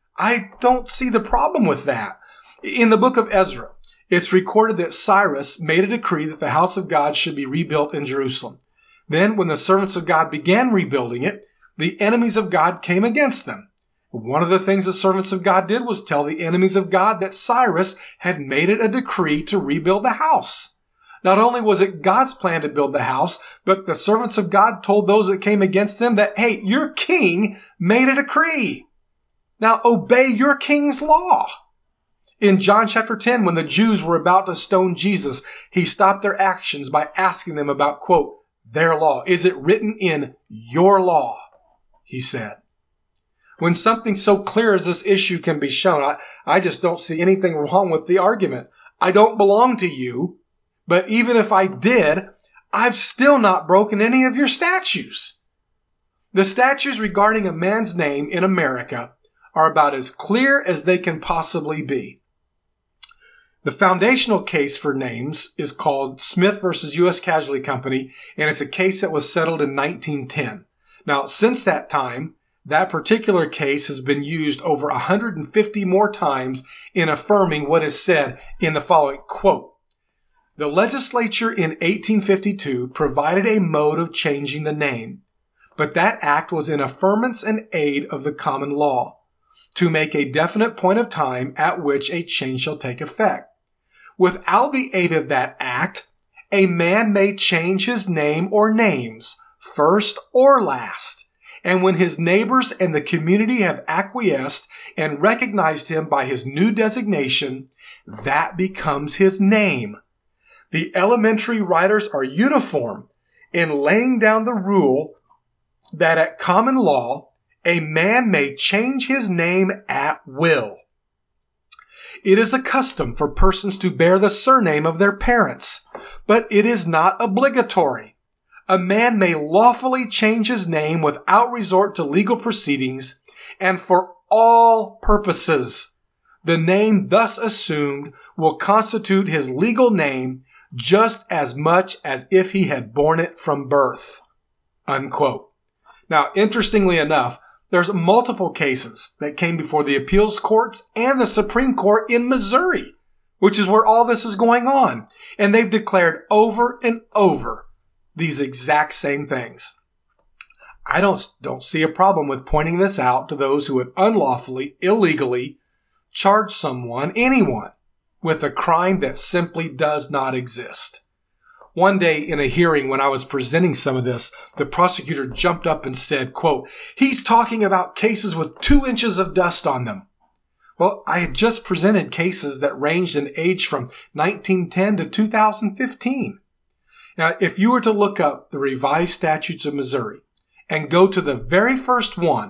I don't see the problem with that. In the book of Ezra, it's recorded that Cyrus made a decree that the house of God should be rebuilt in Jerusalem. Then, when the servants of God began rebuilding it, the enemies of God came against them. One of the things the servants of God did was tell the enemies of God that Cyrus had made it a decree to rebuild the house. Not only was it God's plan to build the house, but the servants of God told those that came against them that, hey, your king made a decree. Now obey your king's law. In John chapter 10, when the Jews were about to stone Jesus, he stopped their actions by asking them about, quote, their law. Is it written in your law? He said. When something so clear as this issue can be shown, I just don't see anything wrong with the argument. I don't belong to you. But even if I did, I've still not broken any of your statutes. The statutes regarding a man's name in America are about as clear as they can possibly be. The foundational case for names is called Smith versus U.S. Casualty Company, and it's a case that was settled in 1910. Now, since that time, that particular case has been used over 150 more times in affirming what is said in the following quote. The legislature in 1852 provided a mode of changing the name, but that act was in affirmance and aid of the common law, to make a definite point of time at which a change shall take effect. Without the aid of that act, a man may change his name or names, first or last, and when his neighbors and the community have acquiesced and recognized him by his new designation, that becomes his name. The elementary writers are uniform in laying down the rule that at common law, a man may change his name at will. It is a custom for persons to bear the surname of their parents, but it is not obligatory. A man may lawfully change his name without resort to legal proceedings, and for all purposes, the name thus assumed will constitute his legal name just as much as if he had borne it from birth." Unquote. Now, interestingly enough, there's multiple cases that came before the appeals courts and the Supreme Court in Missouri, which is where all this is going on. And they've declared over and over these exact same things. I don't see a problem with pointing this out to those who would unlawfully, illegally charge someone, anyone, with a crime that simply does not exist. One day in a hearing when I was presenting some of this, the prosecutor jumped up and said, quote, "He's talking about cases with 2 inches of dust on them." Well, I had just presented cases that ranged in age from 1910 to 2015. Now, if you were to look up the revised statutes of Missouri and go to the very first one,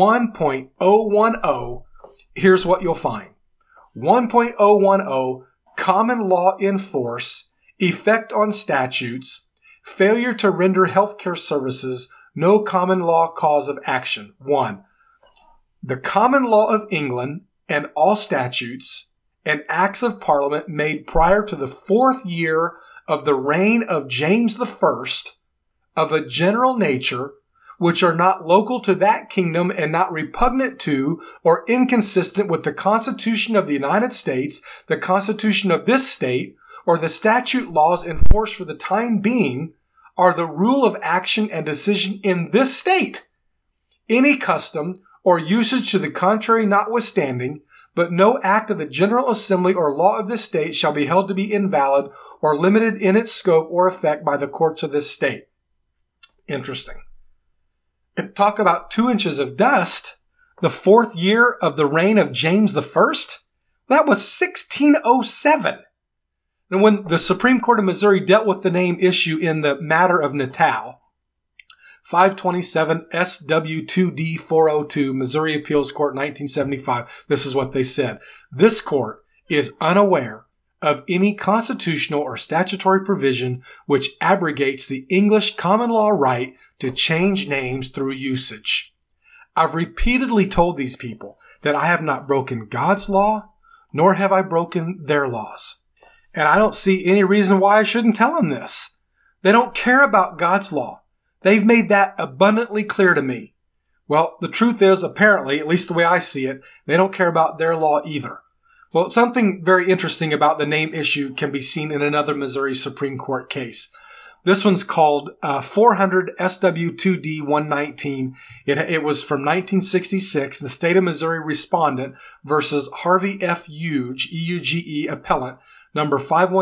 1.010, here's what you'll find. 1.010, common law in force, effect on statutes, failure to render healthcare services, no common law cause of action. 1. The common law of England and all statutes and acts of Parliament made prior to the 4th year of the reign of James I of a general nature, which are not local to that kingdom and not repugnant to or inconsistent with the Constitution of the United States, the Constitution of this state, or the statute laws in force for the time being, are the rule of action and decision in this state. Any custom or usage to the contrary notwithstanding, but no act of the General Assembly or law of this state shall be held to be invalid or limited in its scope or effect by the courts of this state. Interesting. And talk about 2 inches of dust. The 4th year of the reign of James I? That was 1607. And when the Supreme Court of Missouri dealt with the name issue in the matter of Natal, 527 SW2D 402, Missouri Appeals Court, 1975, this is what they said. This court is unaware of any constitutional or statutory provision which abrogates the English common law right to change names through usage. I've repeatedly told these people that I have not broken God's law, nor have I broken their laws. And I don't see any reason why I shouldn't tell them this. They don't care about God's law. They've made that abundantly clear to me. Well, the truth is, apparently, at least the way I see it, they don't care about their law either. Well, something very interesting about the name issue can be seen in another Missouri Supreme Court case. This one's called 400 SW2D 119. It was from 1966, the state of Missouri respondent versus Harvey F. Euge, E-U-G-E, appellant, number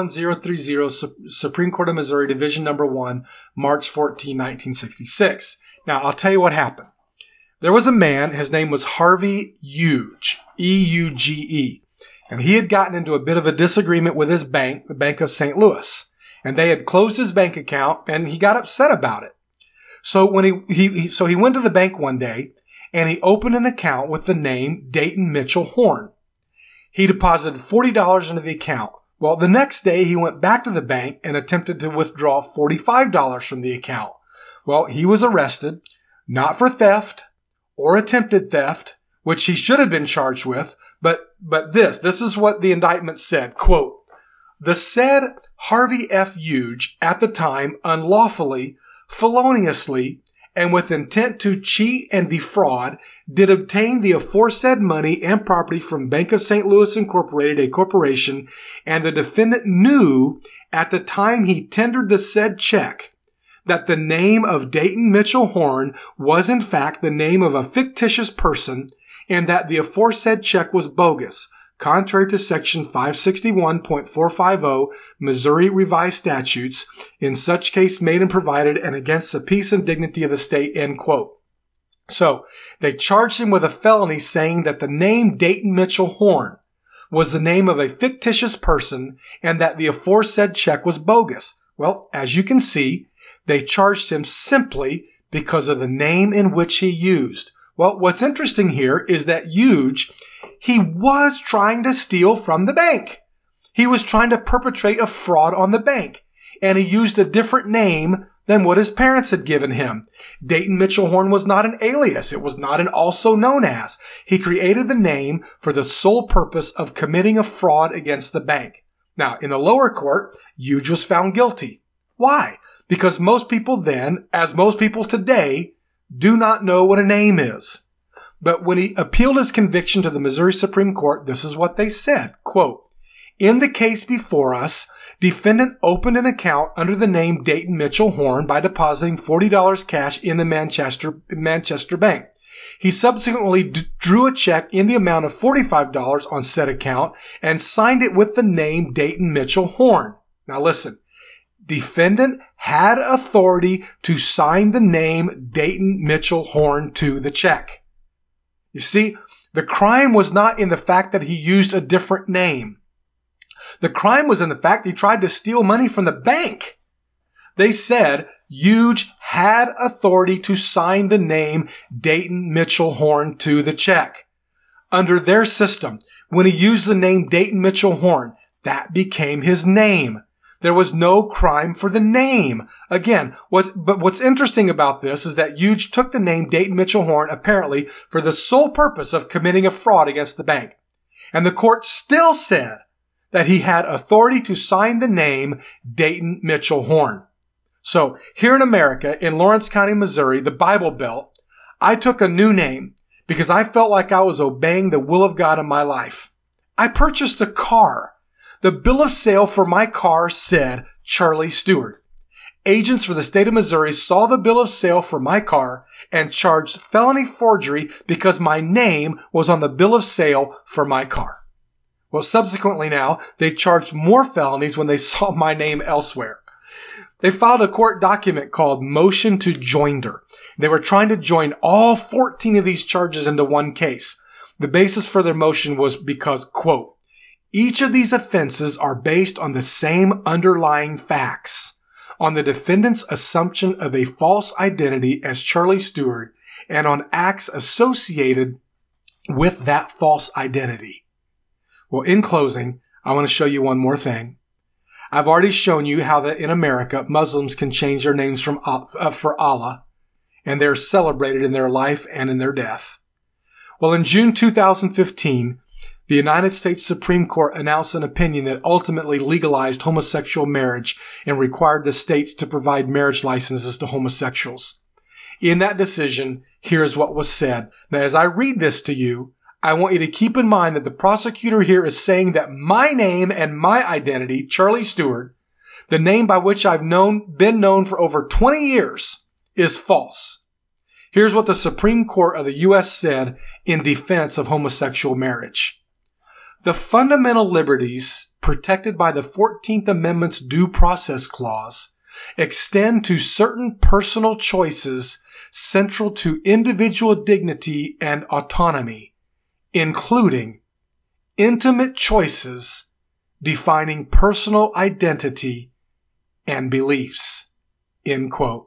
51030, Supreme Court of Missouri, Division number 1, March 14, 1966. Now, I'll tell you what happened. There was a man, his name was Harvey Euge, E-U-G-E, and he had gotten into a bit of a disagreement with his bank, the Bank of St. Louis, and they had closed his bank account, and he got upset about it. So when he went to the bank one day, and he opened an account with the name Dayton Mitchell Horn. He deposited $40 into the account. Well, the next day he went back to the bank and attempted to withdraw $45 from the account. Well, he was arrested, not for theft or attempted theft, which he should have been charged with, but this is what the indictment said, quote, "The said Harvey F. Euge at the time unlawfully, feloniously, and with intent to cheat and defraud, did obtain the aforesaid money and property from Bank of St. Louis Incorporated, a corporation, and the defendant knew at the time he tendered the said check that the name of Dayton Mitchell Horn was in fact the name of a fictitious person and that the aforesaid check was bogus, contrary to Section 561.450 Missouri Revised Statutes, in such case made and provided and against the peace and dignity of the state," end quote. So they charged him with a felony saying that the name Dayton Mitchell Horn was the name of a fictitious person and that the aforesaid check was bogus. Well, as you can see, they charged him simply because of the name in which he used. Well, what's interesting here is that Euge, he was trying to steal from the bank. He was trying to perpetrate a fraud on the bank, and he used a different name than what his parents had given him. Dayton Mitchell Horn was not an alias. It was not an also known as. He created the name for the sole purpose of committing a fraud against the bank. Now, in the lower court, Huge was found guilty. Why? Because most people then, as most people today, do not know what a name is. But when he appealed his conviction to the Missouri Supreme Court, this is what they said, quote, "In the case before us, defendant opened an account under the name Dayton Mitchell Horn by depositing $40 cash in the Manchester Bank. He subsequently drew a check in the amount of $45 on said account and signed it with the name Dayton Mitchell Horn." Now listen, defendant had authority to sign the name Dayton Mitchell Horn to the check. You see, the crime was not in the fact that he used a different name. The crime was in the fact he tried to steal money from the bank. They said Huge had authority to sign the name Dayton Mitchell Horn to the check. Under their system, when he used the name Dayton Mitchell Horn, that became his name. There was no crime for the name. Again, what's interesting about this is that Huge took the name Dayton Mitchell Horn apparently for the sole purpose of committing a fraud against the bank. And the court still said that he had authority to sign the name Dayton Mitchell Horn. So here in America, in Lawrence County, Missouri, the Bible Belt, I took a new name because I felt like I was obeying the will of God in my life. I purchased a car. The bill of sale for my car said Charlie Stewart. Agents for the state of Missouri saw the bill of sale for my car and charged felony forgery because my name was on the bill of sale for my car. Well, subsequently now, they charged more felonies when they saw my name elsewhere. They filed a court document called Motion to Joinder. They were trying to join all 14 of these charges into one case. The basis for their motion was because, quote, "Each of these offenses are based on the same underlying facts, on the defendant's assumption of a false identity as Charlie Stewart, and on acts associated with that false identity." Well, in closing, I want to show you one more thing. I've already shown you how that in America, Muslims can change their names for Allah, and they're celebrated in their life and in their death. Well, in June 2015, the United States Supreme Court announced an opinion that ultimately legalized homosexual marriage and required the states to provide marriage licenses to homosexuals. In that decision, here's what was said. Now, as I read this to you, I want you to keep in mind that the prosecutor here is saying that my name and my identity, Charlie Stewart, the name by which I've been known for over 20 years, is false. Here's what the Supreme Court of the U.S. said in defense of homosexual marriage. The fundamental liberties protected by the 14th Amendment's Due Process Clause extend to certain personal choices central to individual dignity and autonomy, including intimate choices defining personal identity and beliefs. End quote.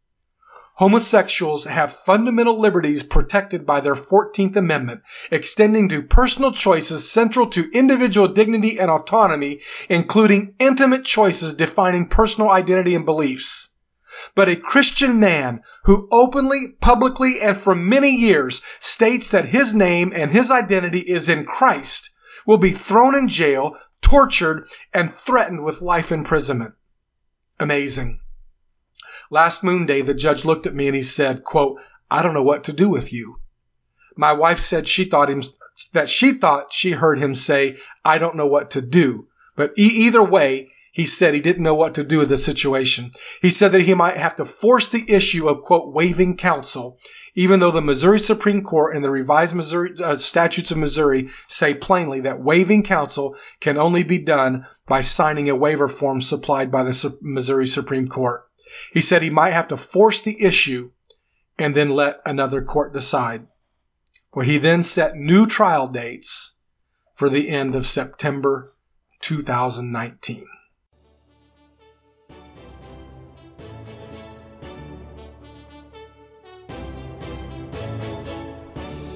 Homosexuals have fundamental liberties protected by their 14th Amendment, extending to personal choices central to individual dignity and autonomy, including intimate choices defining personal identity and beliefs. But a Christian man who openly, publicly, and for many years states that his name and his identity is in Christ will be thrown in jail, tortured, and threatened with life imprisonment. Amazing. Last Moon Day, the judge looked at me and he said, quote, "I don't know what to do with you." My wife said she thought she heard him say, "I don't know what to do." But either way, he said he didn't know what to do with the situation. He said that he might have to force the issue of, quote, waiving counsel, even though the Missouri Supreme Court and the revised statutes of Missouri say plainly that waiving counsel can only be done by signing a waiver form supplied by the Missouri Supreme Court. He said he might have to force the issue and then let another court decide. Well, he then set new trial dates for the end of September 2019.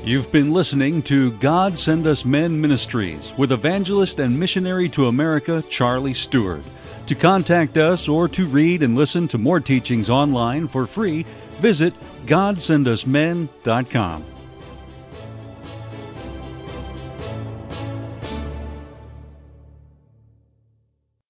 You've been listening to God Send Us Men Ministries with evangelist and missionary to America, Charlie Stewart. To contact us or to read and listen to more teachings online for free, visit GodSendUsMen.com.